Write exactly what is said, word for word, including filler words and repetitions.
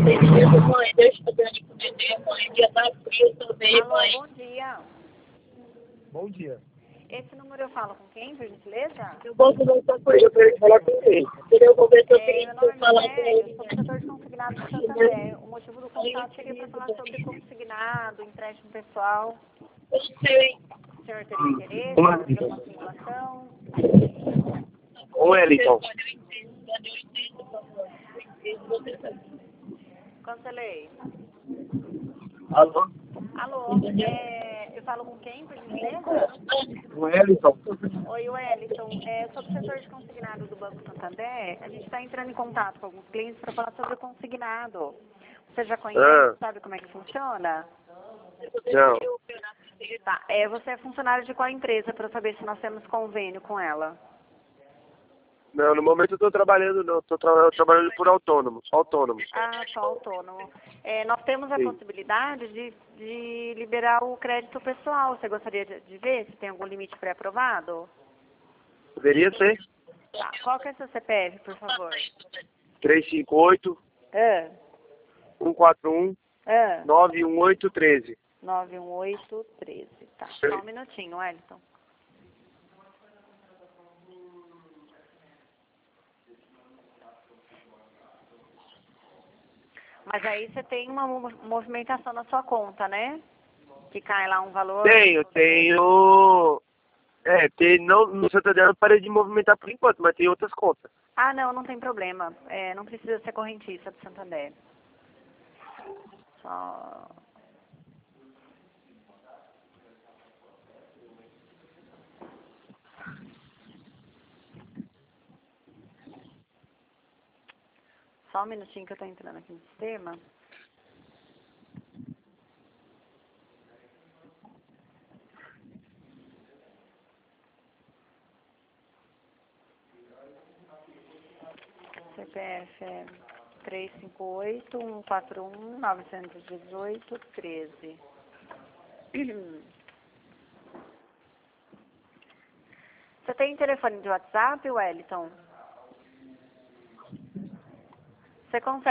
Beleza, mãe, deixa eu ver com o neném, mãe, dia tá frio também, Alô, mãe. bom dia. Bom dia. Esse número eu falo com quem, por gentileza? Eu posso voltar com ele, eu quero falar com ele. Eu vou ver se eu É, tenho meu que nome é falar com Michele, eu ele. sou do setor de consignado do Santander. O motivo do contato seria para falar sobre consignado, empréstimo pessoal. Eu sei. O senhor teria interesse Ô, em fazer Wellington. uma simulação? Ô, Wellington. Cancelei. Alô? Alô, é, eu falo com quem, por gentileza? Wellington. Oi, Wellington. É, eu sou do setor de consignado do Banco Santander. A gente está entrando em contato com alguns clientes para falar sobre o consignado. Você já conhece, Ah. sabe como é que funciona? Não. Tá. É, você é funcionário de qual empresa para saber se nós temos convênio com ela? Não, no momento eu tô trabalhando, não. Tô tra trabalhando por autônomo, só autônomo. Ah, só autônomo. É, nós temos a Sim. possibilidade de, de liberar o crédito pessoal. Você gostaria de, de ver se tem algum limite pré-aprovado? Poderia ser? Tá. Qual que é seu C P F, por favor? três cinco oito, Ah, um quatro um, ah. nove um oito um três. nove um oito um três. Tá, só um minutinho, Wellington. Mas aí você tem uma mo- movimentação na sua conta, né? Que cai lá um valor. Tenho, tenho... É, tem, não, no Santander eu não parei de movimentar por enquanto, mas tem outras contas. Ah, não, não tem problema. É, não precisa ser correntista do Santander. Só... Só um minutinho que eu tô entrando aqui no sistema. C P F é três cinco oito, um quatro um, nove um oito, um três. Você tem telefone de WhatsApp, Wellington? Você consegue